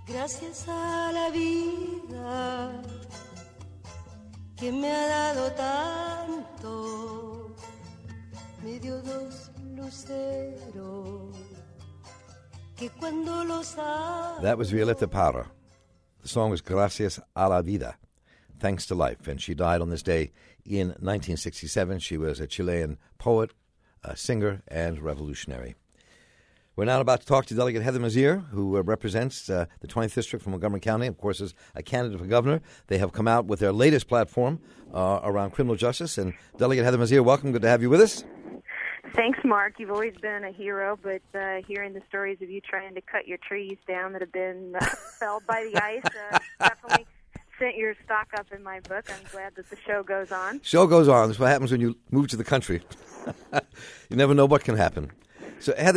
Gracias a la vida que me ha dado tanto, me dio dos luceros que cuando los abro. That was Violeta Parra. The song was Gracias a la Vida, Thanks to Life, and she died on this day in 1967. She was a Chilean poet, a singer, and revolutionary. We're now about to talk to Delegate Heather Mazier, who represents the 20th District from Montgomery County, of course, is a candidate for governor. They have come out with their latest platform around criminal justice. And Delegate Heather Mazier, welcome. Good to have you with us. Thanks, Mark. You've always been a hero, but hearing the stories of you trying to cut your trees down that have been felled by the ice definitely sent your stock up in my book. I'm glad that the show goes on. Show goes on. That's what happens when you move to the country. You never know what can happen. So, Heather,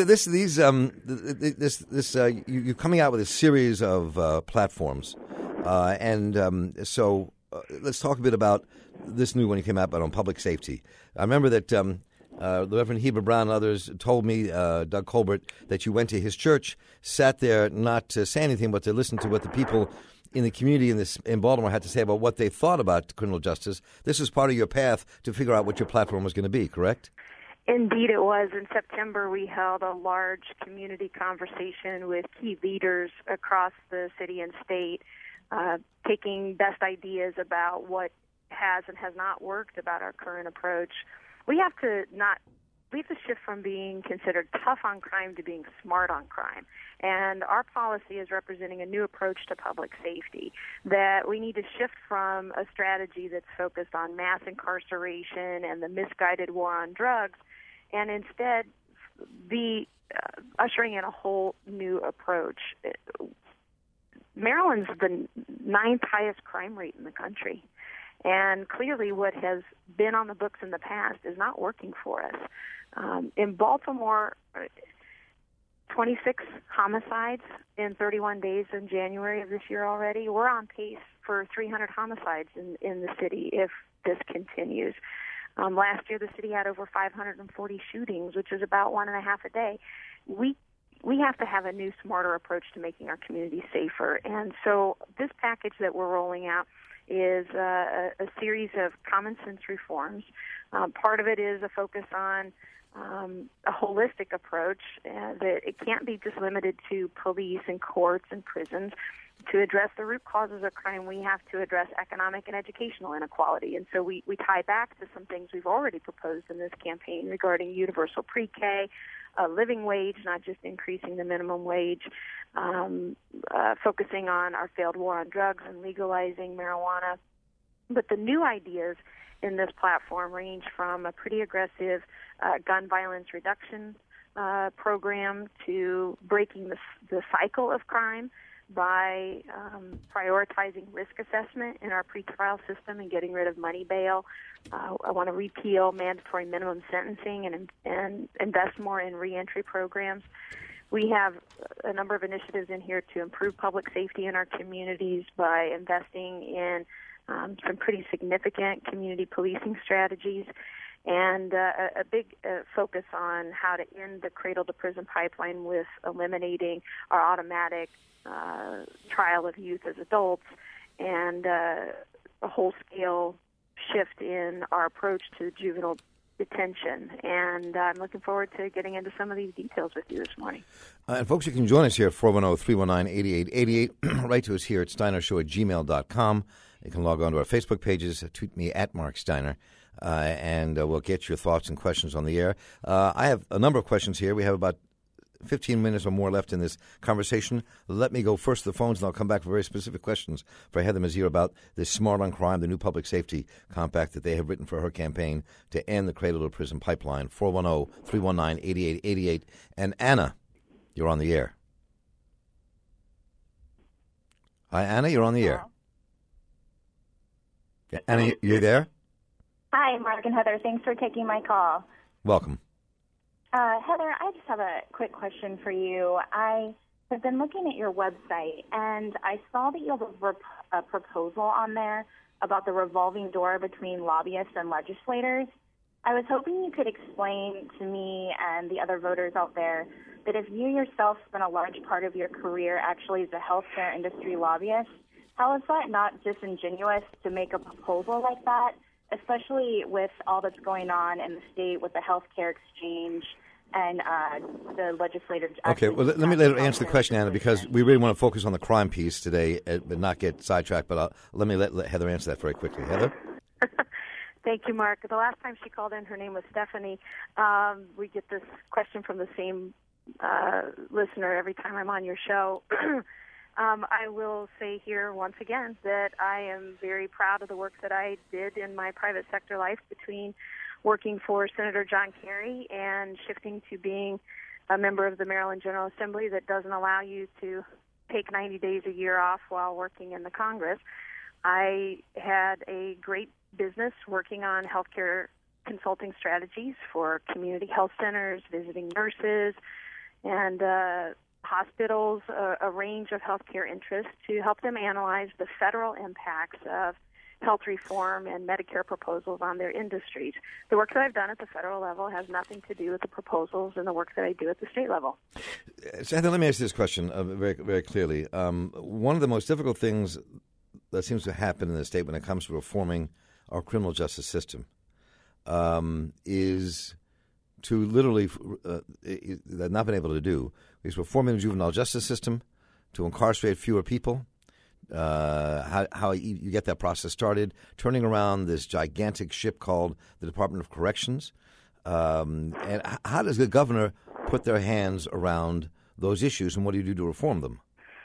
you're coming out with a series of platforms, so let's talk a bit about this new one you came out about on public safety. I remember that the Reverend Heber Brown and others told me, Doug Colbert, that you went to his church, sat there not to say anything, but to listen to what the people in the community in Baltimore had to say about what they thought about criminal justice. This was part of your path to figure out what your platform was going to be, correct? Indeed it was. In September, we held a large community conversation with key leaders across the city and state, taking best ideas about what has and has not worked about our current approach. We have to shift from being considered tough on crime to being smart on crime. And our policy is representing a new approach to public safety, that we need to shift from a strategy that's focused on mass incarceration and the misguided war on drugs, and instead be ushering in a whole new approach. Maryland's the 9th highest crime rate in the country. And clearly what has been on the books in the past is not working for us. In Baltimore, 26 homicides in 31 days in January of this year already. We're on pace for 300 homicides in the city if this continues. Last year, the city had over 540 shootings, which is about 1.5 a day. We have to have a new, smarter approach to making our community safer. And so this package that we're rolling out is a series of common sense reforms. Part of it is a focus on a holistic approach that it can't be just limited to police and courts and prisons. To address the root causes of crime, we have to address economic and educational inequality. And so we tie back to some things we've already proposed in this campaign regarding universal pre-K, a living wage, not just increasing the minimum wage, focusing on our failed war on drugs and legalizing marijuana. But the new ideas in this platform range from a pretty aggressive gun violence reduction program to breaking the cycle of crime by prioritizing risk assessment in our pretrial system and getting rid of money bail. I want to repeal mandatory minimum sentencing and invest more in reentry programs. We have a number of initiatives in here to improve public safety in our communities by investing in some pretty significant community policing strategies, and a big focus on how to end the cradle-to-prison pipeline with eliminating our automatic trial of youth as adults, and a whole-scale shift in our approach to juvenile detention. And I'm looking forward to getting into some of these details with you this morning. And folks, you can join us here at 410-319-8888. Write to us here at steinershow@gmail.com. You can log on to our Facebook pages, tweet me at Mark Steiner, and we'll get your thoughts and questions on the air. I have a number of questions here. We have about 15 minutes or more left in this conversation. Let me go first to the phones, and I'll come back for very specific questions for Heather Mazier about this Smart on Crime, the new public safety compact that they have written for her campaign to end the cradle-to-prison pipeline. 410-319-8888. And Anna, you're on the air. Hi, Anna, you're on the air. Yeah, Anna, you there? Hi, Mark and Heather. Thanks for taking my call. Welcome. Heather, I just have a quick question for you. I have been looking at your website, and I saw that you have a proposal on there about the revolving door between lobbyists and legislators. I was hoping you could explain to me and the other voters out there that if you yourself spent a large part of your career actually as a healthcare industry lobbyist, how is that not disingenuous to make a proposal like that, especially with all that's going on in the state with the healthcare exchange and the legislative... Okay, well, let me let her answer the question, Anna, because we really want to focus on the crime piece today, but not get sidetracked. But let me let Heather answer that very quickly. Heather? Thank you, Mark. The last time she called in, her name was Stephanie. We get this question from the same listener every time I'm on your show. I will say here once again that I am very proud of the work that I did in my private sector life between working for Senator John Kerry and shifting to being a member of the Maryland General Assembly that doesn't allow you to take 90 days a year off while working in the Congress. I had a great business working on healthcare consulting strategies for community health centers, visiting nurses, and hospitals, a range of healthcare interests to help them analyze the federal impacts of health reform and Medicare proposals on their industries. The work that I've done at the federal level has nothing to do with the proposals and the work that I do at the state level. So, Heather, let me ask you this question very, very clearly. One of the most difficult things that seems to happen in the state when it comes to reforming our criminal justice system is to literally, they've not been able to do, is reforming the juvenile justice system to incarcerate fewer people. How you get that process started, turning around this gigantic ship called the Department of Corrections, and how does the governor put their hands around those issues, and what do you do to reform them?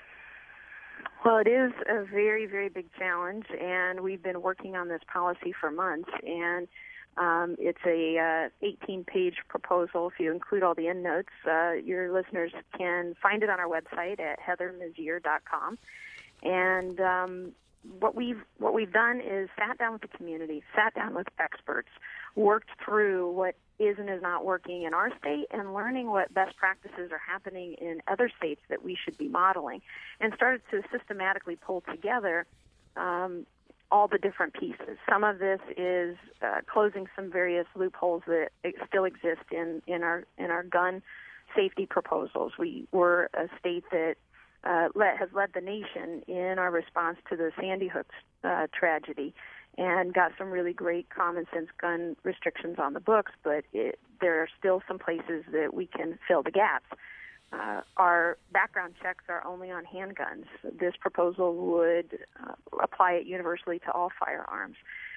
Well, it is a very, very big challenge, and we've been working on this policy for months, and it's a 18-page proposal. If you include all the endnotes, your listeners can find it on our website at heathermazier.com. And what we've done is sat down with the community, sat down with experts, worked through what is and is not working in our state, and learning what best practices are happening in other states that we should be modeling, and started to systematically pull together all the different pieces. Some of this is closing some various loopholes that still exist in our gun safety proposals. We were a state that has led the nation in our response to the Sandy Hook tragedy, and got some really great common sense gun restrictions on the books, but there are still some places that we can fill the gaps. Our background checks are only on handguns. This proposal would apply it universally to all firearms.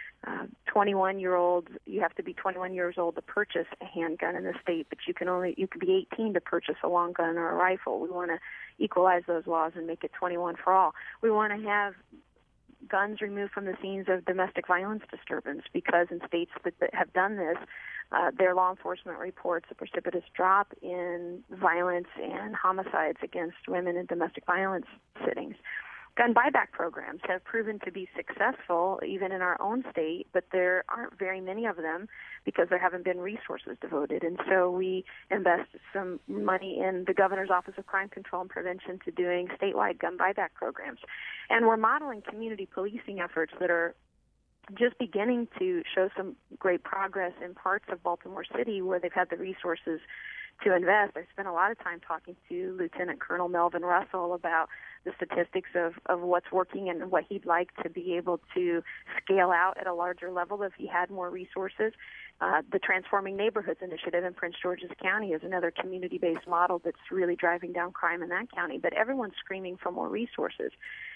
21-year-olds, you have to be 21 years old to purchase a handgun in the state, but you can be 18 to purchase a long gun or a rifle. We want to equalize those laws and make it 21 for all. We want to have guns removed from the scenes of domestic violence disturbance, because in states that have done this, their law enforcement reports a precipitous drop in violence and homicides against women in domestic violence sittings. Gun buyback programs have proven to be successful even in our own state, but there aren't very many of them because there haven't been resources devoted. And so we invest some money in the Governor's Office of Crime Control and Prevention to doing statewide gun buyback programs. And we're modeling community policing efforts that are just beginning to show some great progress in parts of Baltimore City where they've had the resources to invest. I spent a lot of time talking to Lieutenant Colonel Melvin Russell about the statistics of what's working and what he'd like to be able to scale out at a larger level if he had more resources. The Transforming Neighborhoods Initiative in Prince George's County is another community-based model that's really driving down crime in that county, but everyone's screaming for more resources.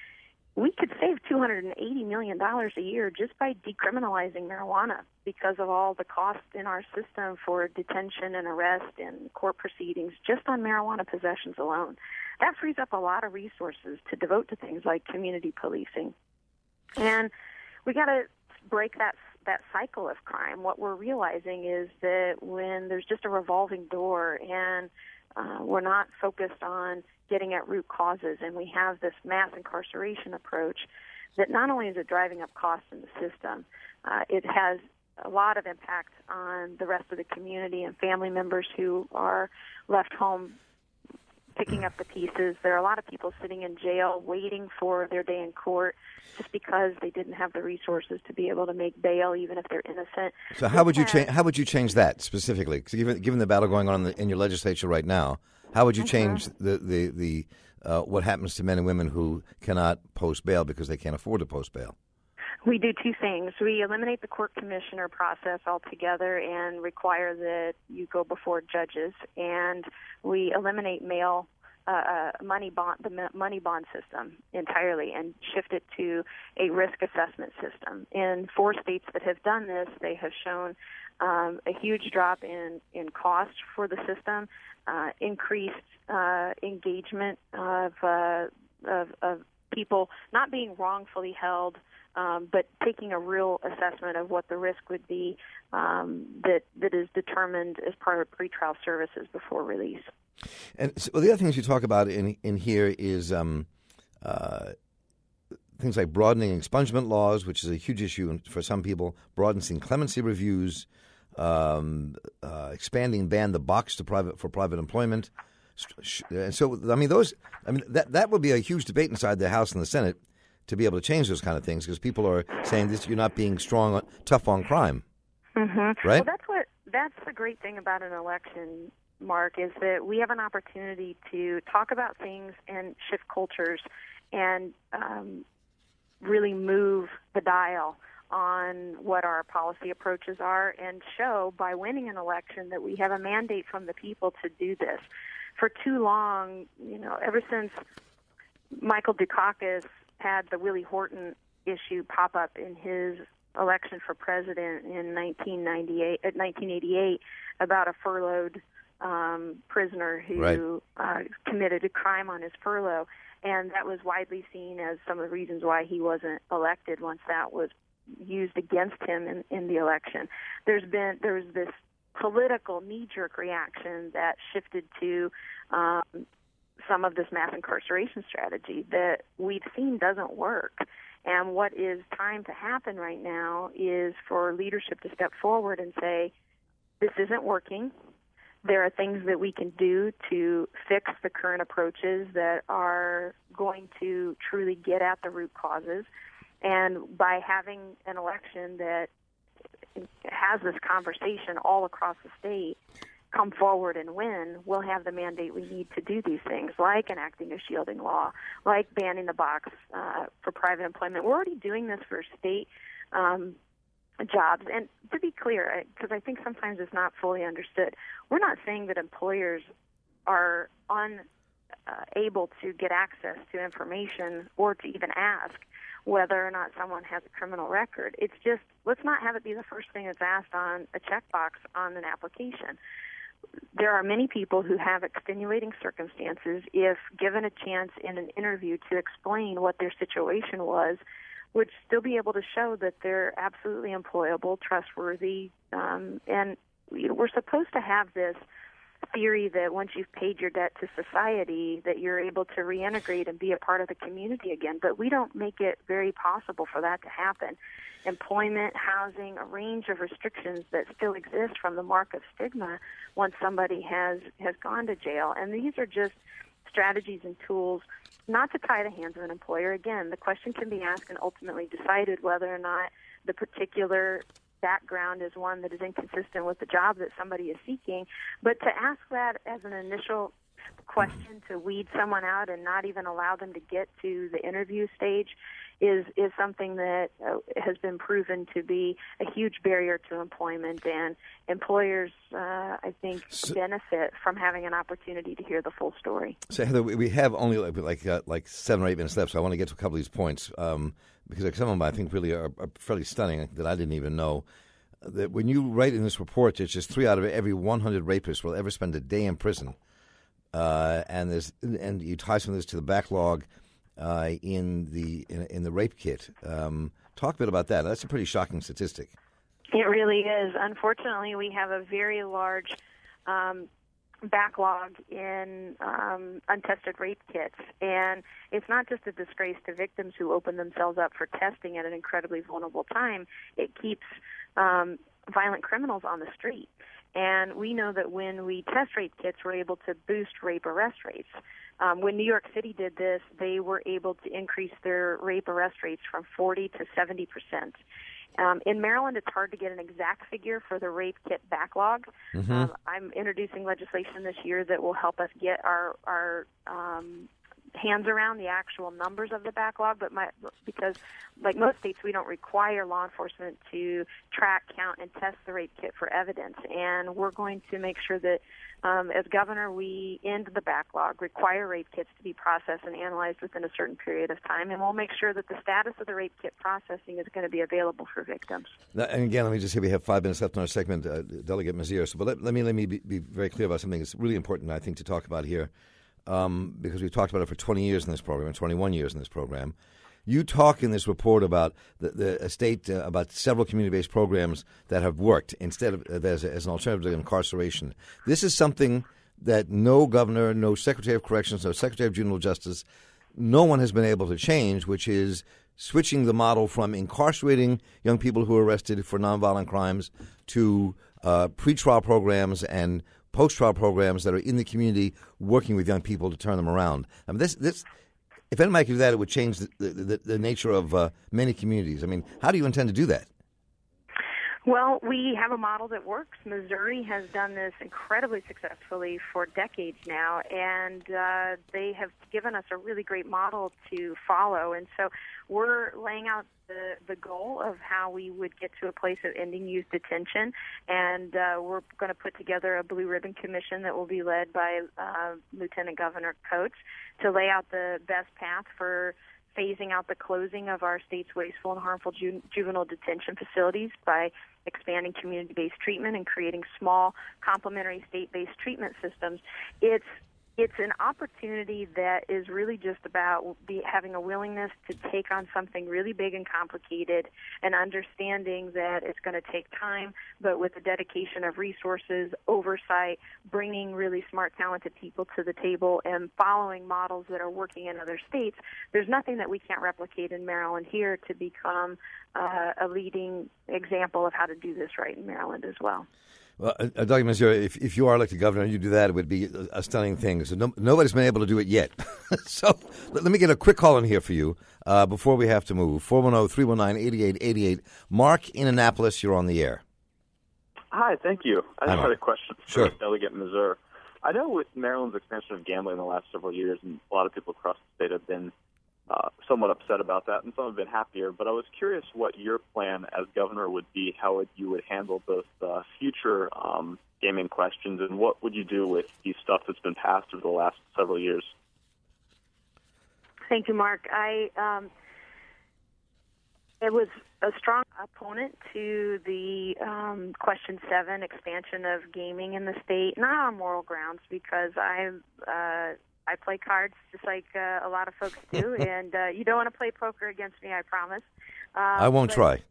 We could save $280 million a year just by decriminalizing marijuana because of all the costs in our system for detention and arrest and court proceedings just on marijuana possessions alone. That frees up a lot of resources to devote to things like community policing. And we got to break that cycle of crime. What we're realizing is that when there's just a revolving door and we're not focused on getting at root causes, and we have this mass incarceration approach, that not only is it driving up costs in the system, it has a lot of impact on the rest of the community and family members who are left home picking up the pieces. There are a lot of people sitting in jail waiting for their day in court just because they didn't have the resources to be able to make bail, even if they're innocent. So how would you change? How would you change that specifically? 'Cause given the battle going on in your legislature right now, how would you change the what happens to men and women who cannot post bail because they can't afford to post bail? We do two things. We eliminate the court commissioner process altogether and require that you go before judges, and we eliminate the money bond system entirely and shift it to a risk assessment system. In 4 states that have done this, they have shown a huge drop in cost for the system, increased engagement of people not being wrongfully held, but taking a real assessment of what the risk would be that is determined as part of pretrial services before release. And so the other things you talk about in here is things like broadening expungement laws, which is a huge issue for some people, broadening clemency reviews, expanding ban the box to private employment. And so, that would be a huge debate inside the House and the Senate to be able to change those kind of things, because people are saying this: you're not being tough on crime, right? Well, that's the great thing about an election, Mark, is that we have an opportunity to talk about things and shift cultures and really move the dial on what our policy approaches are, and show by winning an election that we have a mandate from the people to do this. For too long, ever since Michael Dukakis had the Willie Horton issue pop up in his election for president in 1988 about a furloughed prisoner who committed a crime on his furlough, and that was widely seen as some of the reasons why he wasn't elected once that was used against him in the election. There was this political knee-jerk reaction that shifted to some of this mass incarceration strategy that we've seen doesn't work. And what is time to happen right now is for leadership to step forward and say, this isn't working. There are things that we can do to fix the current approaches that are going to truly get at the root causes. And by having an election that has this conversation all across the state come forward and win, we'll have the mandate we need to do these things, like enacting a shielding law, like banning the box for private employment. We're already doing this for state jobs. And to be clear, because I think sometimes it's not fully understood, we're not saying that employers are unable to get access to information or to even ask whether or not someone has a criminal record. It's just, let's not have it be the first thing that's asked on a checkbox on an application. There are many people who have extenuating circumstances, if given a chance in an interview to explain what their situation was, would still be able to show that they're absolutely employable, trustworthy, and we're supposed to have this theory that once you've paid your debt to society that you're able to reintegrate and be a part of the community again, but we don't make it very possible for that to happen. Employment, housing, a range of restrictions that still exist from the mark of stigma once somebody has gone to jail. And these are just strategies and tools not to tie the hands of an employer. Again, the question can be asked and ultimately decided whether or not the particular background is one that is inconsistent with the job that somebody is seeking. But to ask that as an initial question, to weed someone out and not even allow them to get to the interview stage is something that has been proven to be a huge barrier to employment, and employers, I think, benefit from having an opportunity to hear the full story. So, Heather, we have only like 7 or 8 minutes left, so I want to get to a couple of these points because some of them I think really are fairly stunning that I didn't even know. That when you write in this report that just 3 out of every 100 rapists will ever spend a day in prison, and you tie some of this to the backlog in the rape kit. Talk a bit about that. That's a pretty shocking statistic. It really is. Unfortunately, we have a very large backlog in untested rape kits, and it's not just a disgrace to victims who open themselves up for testing at an incredibly vulnerable time. It keeps violent criminals on the street. And we know that when we test rape kits, we're able to boost rape arrest rates. When New York City did this, they were able to increase their rape arrest rates from 40 to 70%. In Maryland, it's hard to get an exact figure for the rape kit backlog. I'm introducing legislation this year that will help us get our hands around the actual numbers of the backlog, but because like most states, we don't require law enforcement to track, count, and test the rape kit for evidence. And we're going to make sure that as governor, we end the backlog, require rape kits to be processed and analyzed within a certain period of time, and we'll make sure that the status of the rape kit processing is going to be available for victims. Now, and again, let me just say we have 5 minutes left in our segment, Delegate Mazier. So, but let me be very clear about something that's really important, I think, to talk about here. Because we've talked about it for 20 years in this program, 21 years in this program. You talk in this report about the state, about several community-based programs that have worked instead of as an alternative to incarceration. This is something that no governor, no Secretary of Corrections, no Secretary of Juvenile Justice, no one has been able to change, which is switching the model from incarcerating young people who are arrested for nonviolent crimes to pretrial programs and post-trial programs that are in the community working with young people to turn them around. I mean, this if anybody could do that, it would change the nature of many communities. I mean, how do you intend to do that? Well, we have a model that works. Missouri has done this incredibly successfully for decades now, and they have given us a really great model to follow. And so we're laying out the goal of how we would get to a place of ending youth detention, and we're going to put together a Blue Ribbon Commission that will be led by Lieutenant Governor Coates to lay out the best path for phasing out the closing of our state's wasteful and harmful juvenile detention facilities by expanding community-based treatment and creating small complementary state-based treatment systems. It's an opportunity that is really just about having a willingness to take on something really big and complicated and understanding that it's going to take time, but with the dedication of resources, oversight, bringing really smart, talented people to the table and following models that are working in other states, there's nothing that we can't replicate in Maryland here to become a leading example of how to do this right in Maryland as well. Well, Dr. Mazier, if you are elected governor and you do that, it would be a stunning thing. So nobody's been able to do it yet. So let me get a quick call in here for you before we have to move. 410-319-8888. Mark in Annapolis, you're on the air. Hi, thank you. I just had a question for Delegate Mazier. I know with Maryland's expansion of gambling in the last several years, and a lot of people across the state have been somewhat upset about that, and some have been happier. But I was curious what your plan as governor would be, how you would handle both future gaming questions, and what would you do with the stuff that's been passed over the last several years? Thank you, Mark. I was a strong opponent to the Question 7 expansion of gaming in the state, not on moral grounds, because I play cards just like a lot of folks do, and you don't want to play poker against me, I promise. I won't try.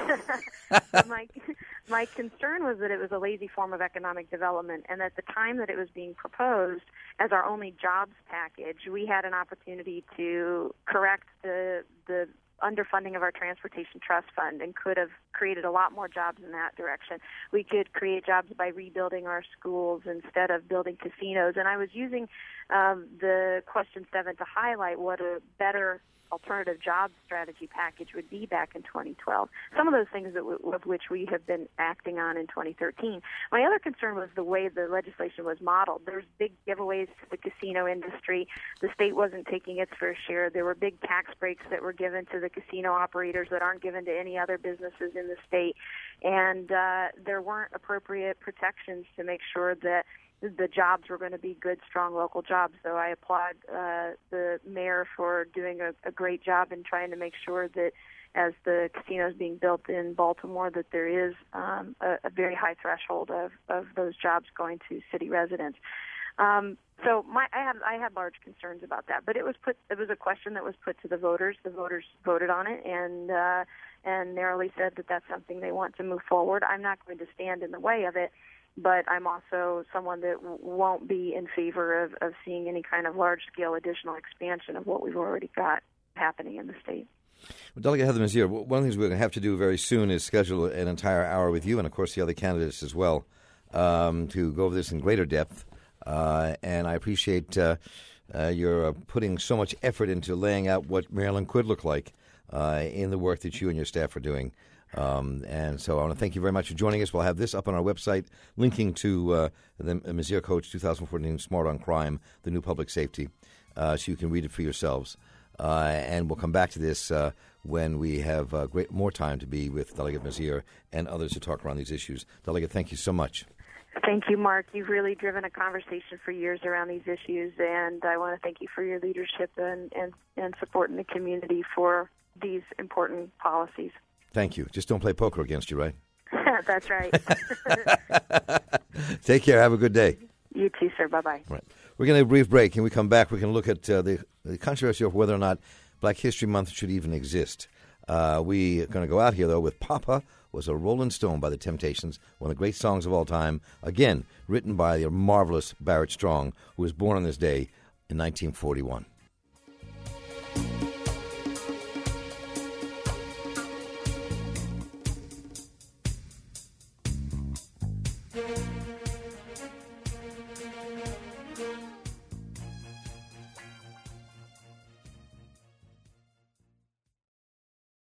My concern was that it was a lazy form of economic development, and at the time that it was being proposed as our only jobs package, we had an opportunity to correct the underfunding of our Transportation Trust Fund and could have created a lot more jobs in that direction. We could create jobs by rebuilding our schools instead of building casinos. And I was using the Question 7 to highlight what a better alternative job strategy package would be back in 2012. Some of those things of which we have been acting on in 2013. My other concern was the way the legislation was modeled. There was big giveaways to the casino industry. The state wasn't taking its fair share. There were big tax breaks that were given to the casino operators that aren't given to any other businesses in the state. And there weren't appropriate protections to make sure that the jobs were going to be good, strong local jobs. So I applaud the mayor for doing a great job in trying to make sure that as the casino is being built in Baltimore, that there is a very high threshold of those jobs going to city residents. So I had large concerns about that, but it was a question that was put to the voters. The voters voted on it and narrowly said that that's something they want to move forward. I'm not going to stand in the way of it, but I'm also someone that won't be in favor of seeing any kind of large-scale additional expansion of what we've already got happening in the state. Well, Delegate Heather Mazier, one of the things we're going to have to do very soon is schedule an entire hour with you and, of course, the other candidates as well. to go over this in greater depth. And I appreciate your putting so much effort into laying out what Maryland could look like in the work that you and your staff are doing. And so I want to thank you very much for joining us. We'll have this up on our website, linking to the Messier Coach 2014 Smart on Crime, the new public safety, so you can read it for yourselves. And we'll come back to this when we have more time to be with Delegate Messier and others to talk around these issues. Delegate, thank you so much. Thank you, Mark. You've really driven a conversation for years around these issues, and I want to thank you for your leadership and support in the community for these important policies. Thank you. Just don't play poker against you, right? That's right. Take care. Have a good day. You too, sir. Bye-bye. Right. We're going to have a brief break, and we come back. We can look at the controversy of whether or not Black History Month should even exist. We're going to go out here, though, with Papa Was a Rolling Stone by The Temptations, one of the great songs of all time, again, written by the marvelous Barrett Strong, who was born on this day in 1941.